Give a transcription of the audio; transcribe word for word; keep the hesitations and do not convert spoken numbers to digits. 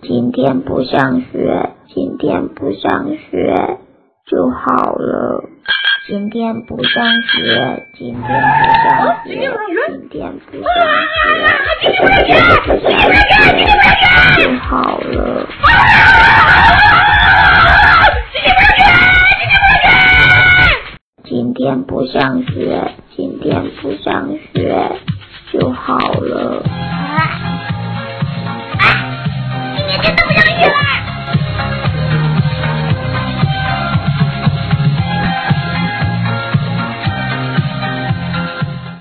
今天不上学，今天不上学就好了。今天不上学，今天不上学，今天不上学，今天不上学就好了。今天不上学，今天不上学就好了。 啊！今天真的不上